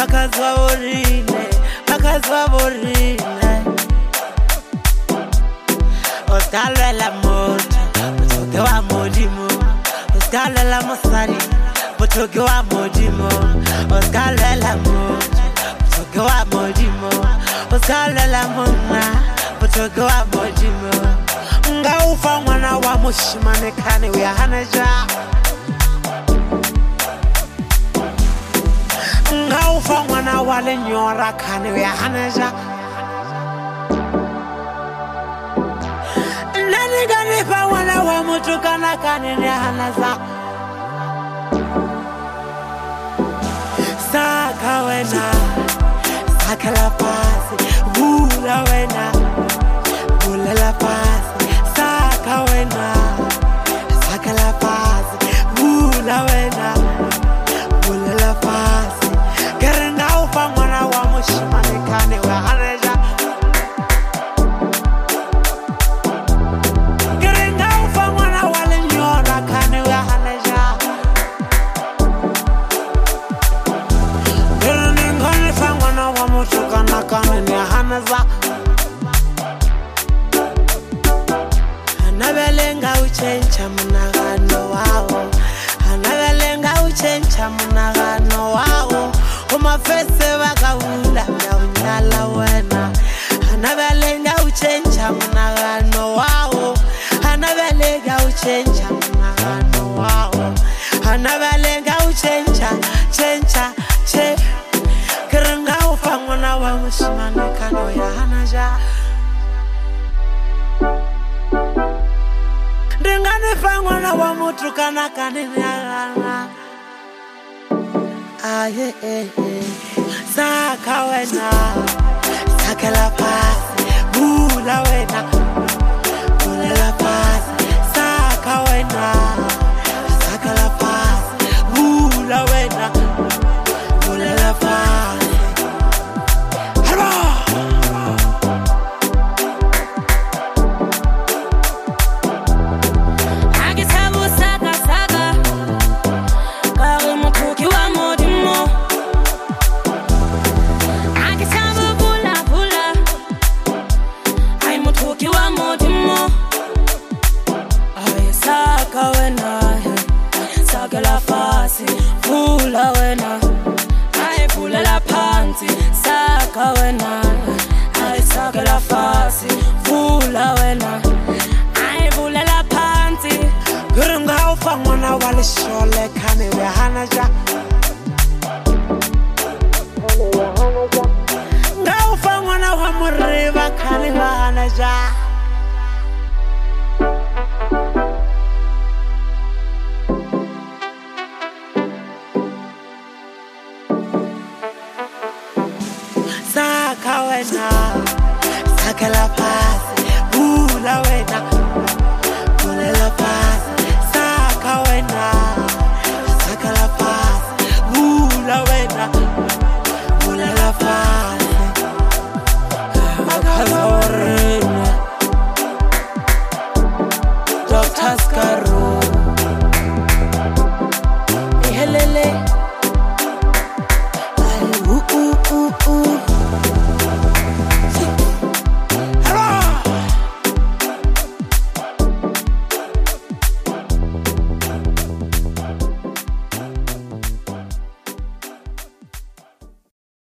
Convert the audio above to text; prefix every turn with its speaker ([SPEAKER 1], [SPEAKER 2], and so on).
[SPEAKER 1] bakazwa borile Oscala la moto Botoke wa modimo Oscala la mosari Botoke wa modimo Oscala la moto Botoke wa modimo Oscala la mona Botoke wa modimo Nga ufa mwana wa mushimane kane uyahanaja Nga ufa mwana wa lenyora kane uyahanaja Nani gani pa mwana wa mutu kana kane uyahanaza Saka wena Saka la pasi Bula wena Bula la pasi Saka wena Saka la pasi Bula wena Bula la pasi Kerenga ufa mwana wa mushimane kane uyahanaja Kerenga ufa mwana wa lenyora kane uyahanaja Kerenga ufa mwana wa mutu kana kane uyahanaza Hanabelenga uchencha munagano wao Hanabelenga uchencha munagano wao Umafese wakawula ya unyala wena Hanabelenga uchencha munagano wao Hanabelenga uchencha munagano wao Hanabelenga uchencha che Kerenga ufa mwana wa mushimane kano ya hanaja Ndengane fangwana wa mutu kana kanini agana Aye Saka wena Saka la pasi Bula wena Bula la pasi Saka wena Saka la pasi Bula wena Bula la pasi Harba Fula wena, ay fula la panty, saka wena, ay saka la fasi. Fula wena, ay fula la panty. Kerenga ufa mwana wale shole kane uyahanaja. Nga ufa mwana wa muriba kane uyahanaja. Saka wena Saka la pasi Bula wena